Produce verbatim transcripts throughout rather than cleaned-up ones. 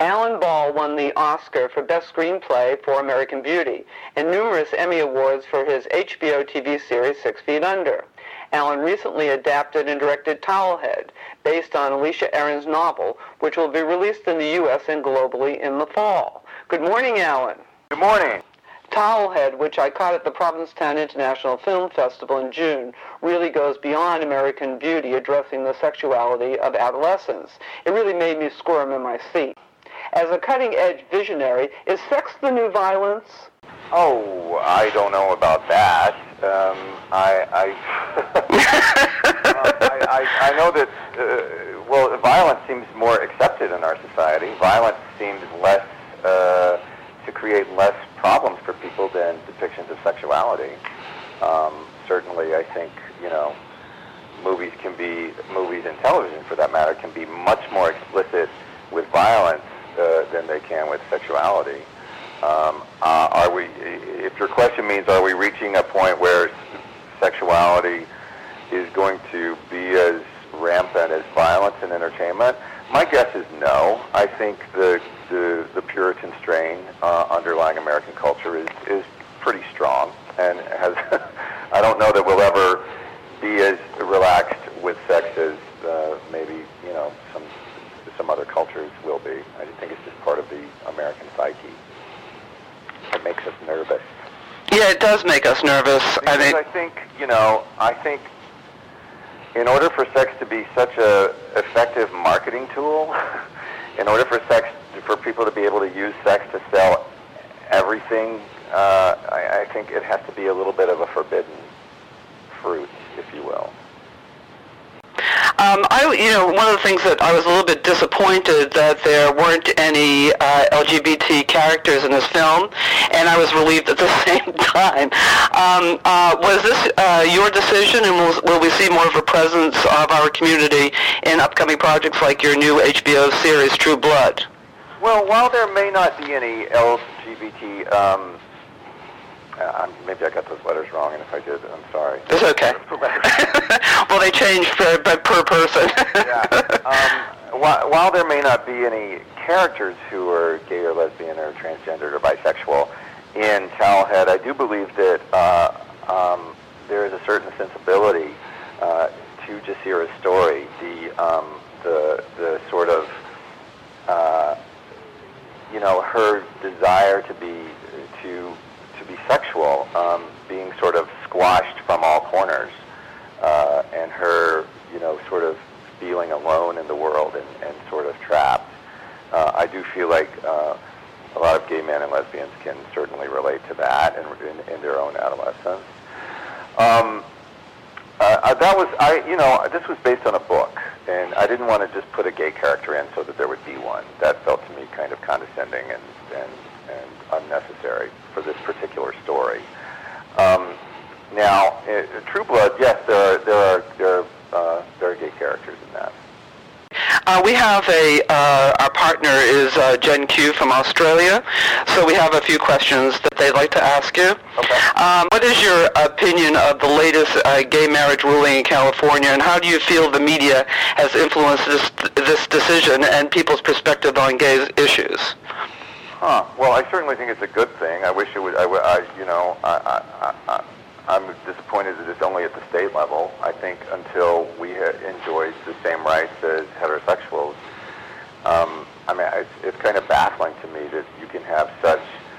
Alan Ball won the Oscar for Best Screenplay for American Beauty and numerous Emmy Awards for his H B O T V series Six Feet Under. Alan recently adapted and directed Towelhead, based on Alicia Aaron's novel, which will be released in the U S and globally in the fall. Good morning, Alan. Good morning. Towelhead, which I caught at the Provincetown International Film Festival in June, really goes beyond American Beauty, addressing the sexuality of adolescents. It really made me squirm in my seat. As a cutting-edge visionary, is sex the new violence? Oh, I don't know about that. Um, I, I, uh, I, I, I know that, uh, well, violence seems more accepted in our society. Violence seems less, uh, to create less problems for people than depictions of sexuality. Um, certainly, I think, you know, movies can be, movies and television, for that matter, can be much more explicit with violence uh, than they can with sexuality. Um, uh, are we, if your question means are we reaching a point where sexuality is going to be as rampant as violence in entertainment, my guess is no. I think the the, the Puritan strain uh, underlying American culture is, is pretty strong, and has I don't know that we'll ever be as relaxed with sex as uh, maybe, you know, some some other cultures will be. I think it's just part of the American psyche. It makes us nervous. Yeah, it does make us nervous. Because I mean, I think, you know, I think in order for sex to be such a effective marketing tool, in order for sex, for people to be able to use sex to sell everything, uh, I, I think it has to be a little bit of a forbidden fruit, if you will. Um, I, you know, one of the things that I was a little bit disappointed that there weren't any uh, L G B T characters in this film, and I was relieved at the same time. Um, uh, was this uh, your decision, and will, will we see more of a presence of our community in upcoming projects like your new H B O series, True Blood? Well, while there may not be any L G B T, um, Uh, maybe I got those letters wrong, and if I did, I'm sorry. It's okay. Well, they change per, per person. Yeah. Um, while, while there may not be any characters who are gay or lesbian or transgendered or bisexual in Towelhead, I do believe that uh, um, there is a certain sensibility uh, to Jasira's story. The um, the the sort of uh, you know, her desire to be to to be sexual, um, being sort of squashed from all corners, uh, and her, you know, sort of feeling alone in the world and, and sort of trapped. Uh, I do feel like uh, a lot of gay men and lesbians can certainly relate to that in, in, in their own adolescence. Um, uh, that was, I, you know, this was based on a book, and I didn't want to just put a gay character in so that there would be one. That felt to me kind of condescending and, and and unnecessary for this particular story. Um, now, in True Blood, yes, there are there are there are, uh, there are gay characters in that. Uh, we have a uh, our partner is uh, Gen Q from Australia, so we have a few questions that they'd like to ask you. Okay. Um, what is your opinion of the latest uh, gay marriage ruling in California, and how do you feel the media has influenced this this decision and people's perspective on gay issues? Huh. Well, I certainly think it's a good thing. I wish it would. I, I you know, I, I, I, I'm disappointed that it's only at the state level. I think until we ha- enjoyed the same rights as heterosexuals, um, I mean, it's, it's kind of baffling to me that you can have such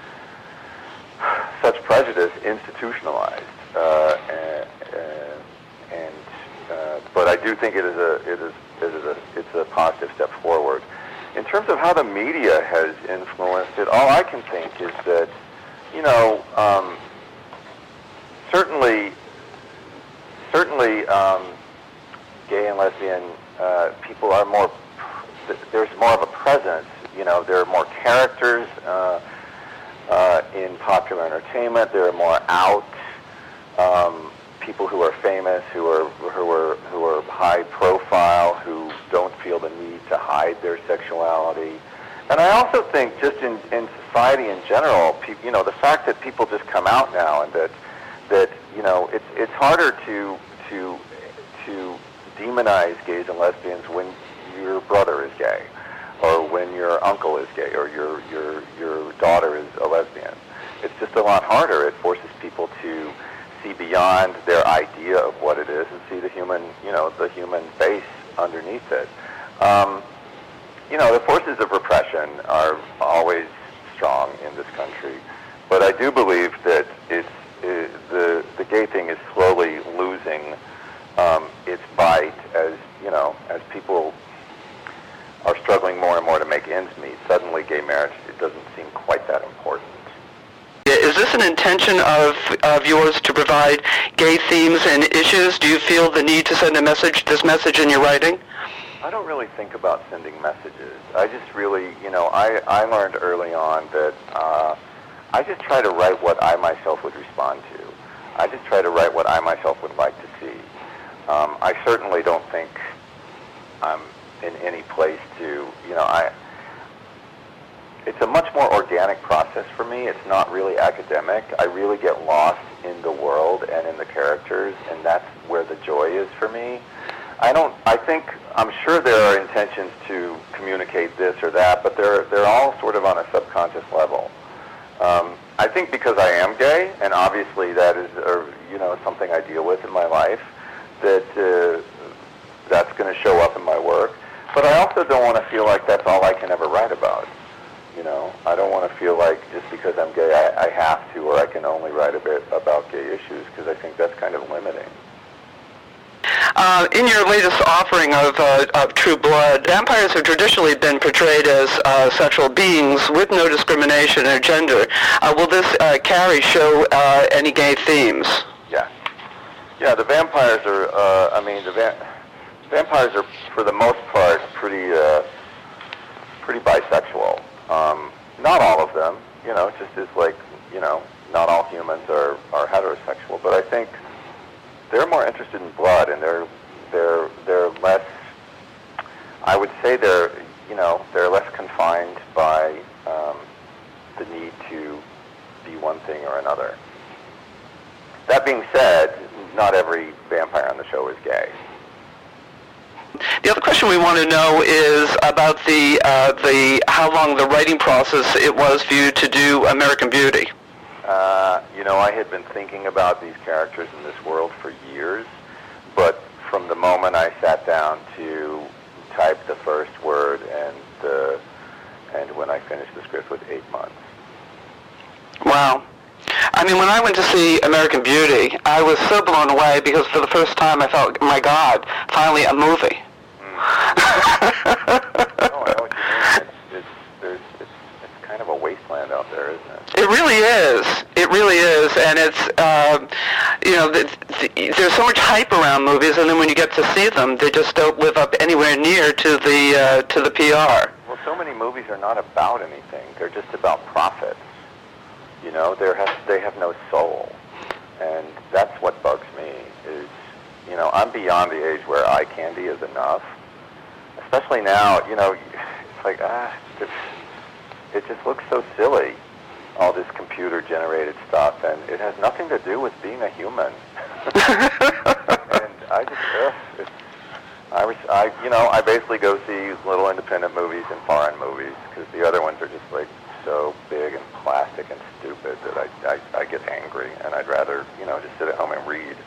such prejudice institutionalized. Uh, and, and uh, but I do think it is a it is it is a it's a positive step forward. In terms of how the media has influenced it, all I can think is that, you know, um, certainly, certainly, um, gay and lesbian uh, people are more. There's more of a presence. You know, there are more characters uh, uh, in popular entertainment. There are more out um, people who are famous, who are who are who are high profile, who don't feel the need to hide their sexuality. And I also think just in, in society in general, pe- you know, the fact that people just come out now and that that you know it's it's harder to to to demonize gays and lesbians when your brother is gay, or when your uncle is gay, or your your your daughter is a lesbian. It's just a lot harder. It forces people to see beyond their idea of what it is and see the human, you know, the human face underneath it. Um, you know, the forces of repression are always strong in this country, but I do believe that it's it, the the gay thing is slowly losing um, its bite as you know as people are struggling more and more to make ends meet. Suddenly, gay marriage it doesn't seem quite that important. Is this an intention of, of yours to provide gay themes and issues? Do you feel the need to send a message, this message in your writing? I don't really think about sending messages. I just really, you know, I, I learned early on that uh, I just try to write what I myself would respond to. I just try to write what I myself would like to see. Um, I certainly don't think I'm in any place to, you know, I... It's a much more organic process for me. It's not really academic. I really get lost in the world and in the characters, and that's where the joy is for me. I don't. I think I'm sure there are intentions to communicate this or that, but they're they're all sort of on a subconscious level. Um, I think because I am gay, and obviously that is, uh, you know, something I deal with in my life, that uh, that's going to show up in my work. But I also don't want to feel like that's all I can ever write about. You know, I don't want to feel like just because I'm gay, I, I have to, or I can only write a bit about gay issues, because I think that's kind of limiting. Uh, in your latest offering of, uh, of True Blood, vampires have traditionally been portrayed as uh, sexual beings with no discrimination or gender. Uh, will this uh, Carrie show uh, any gay themes? Yeah. Yeah, the vampires are, uh, I mean, the va- vampires are, for the most part, pretty, uh, pretty bisexual. Um, not all of them, you know, just as like, you know, not all humans are, are heterosexual, but I think they're more interested in blood, and they're, they're, they're less, I would say they're, you know, they're less confined by um, the need to be one thing or another. That being said, not every vampire on the show is gay. The other question we want to know is about the uh, the how long the writing process it was for you to do American Beauty. Uh, you know, I had been thinking about these characters in this world for years, but from the moment I sat down to type the first word and uh, and when I finished the script was eight months. Wow. I mean, when I went to see American Beauty, I was so blown away because for the first time I felt, my God, finally a movie. Mm. Oh, I know what you mean. It's, it's, there's, it's, it's kind of a wasteland out there, isn't it? It really is. It really is. And it's, uh, you know, the, the, there's so much hype around movies, and then when you get to see them, they just don't live up anywhere near to the, uh, to the P R. Well, so many movies are not about anything. They're just about profit. You know, they have they have no soul, and that's what bugs me. Is you know, I'm beyond the age where eye candy is enough. Especially now, you know, it's like ah, it's, it just looks so silly, all this computer-generated stuff, and it has nothing to do with being a human. And I just, ugh, it's, I was, I, you know, I basically go see little independent movies and foreign movies because the other ones are just like so big and plastic and stupid that I, I, I get angry, and I'd rather, you know, just sit at home and read.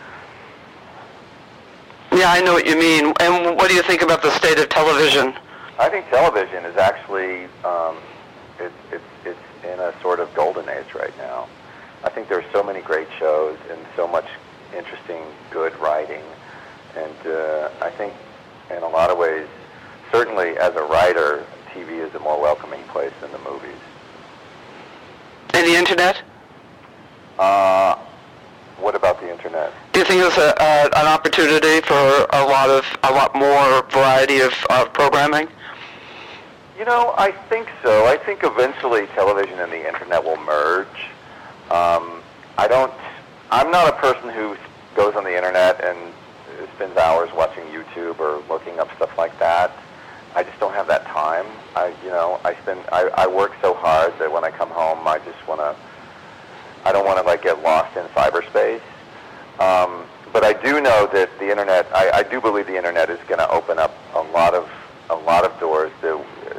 Yeah, I know what you mean. And what do you think about the state of television? I think television is actually, um, it's, it's, it's in a sort of golden age right now. I think there are so many great shows and so much interesting, good writing, and uh, I think in a lot of ways, certainly as a writer, T V is a more welcoming place than the movies. And the internet? Uh, what about the internet? Do you think there's a, uh, an opportunity for a lot of a lot more variety of, of programming? You know, I think so. I think eventually television and the internet will merge. Um, I don't. I'm not a person who goes on the internet and spends hours watching YouTube or looking up stuff like that. I just don't have that time. I, you know, I spend, I, I work so hard that when I come home, I just want to, I don't want to like get lost in cyberspace. Um, but I do know that the internet, I, I do believe the internet is going to open up a lot of, a lot of doors that,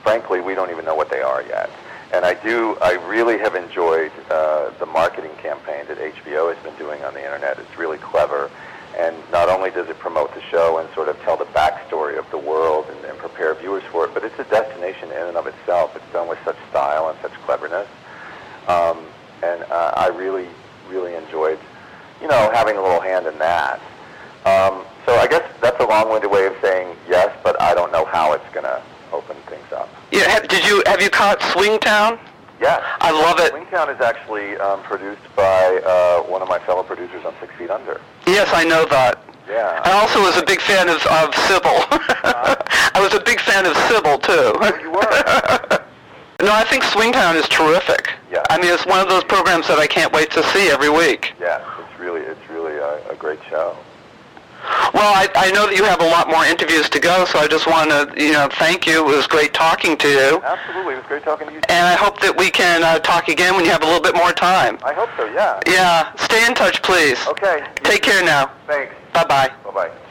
frankly, we don't even know what they are yet. And I do, I really have enjoyed uh, the marketing campaign that H B O has been doing on the internet. It's really clever. And not only does it promote the show and sort of tell the backstory of the world and, and prepare viewers for it, but it's a destination in and of itself. It's done with such style and such cleverness. Um, and uh, I really, really enjoyed, you know, having a little hand in that. Um, so I guess that's a long-winded way of saying yes, but I don't know how it's going to open things up. Yeah, have, did you have you caught Swingtown? Yes. I love it. Swingtown is actually um, produced by uh, one of my fellow producers on Six Feet Under. Yes, I know that. Yeah. I also was a big fan of, of Sybil. Uh, I was a big fan of Sybil, too. Oh, you were? No, I think Swingtown is terrific. Yeah. I mean, it's one of those programs that I can't wait to see every week. Yeah, it's really, it's really a, a great show. Well, I, I know that you have a lot more interviews to go, so I just want to, you know, thank you. It was great talking to you. Absolutely. It was great talking to you. And I hope that we can uh, talk again when you have a little bit more time. I hope so, yeah. Yeah. Stay in touch, please. Okay. Take care now. Thanks. Bye-bye. Bye-bye.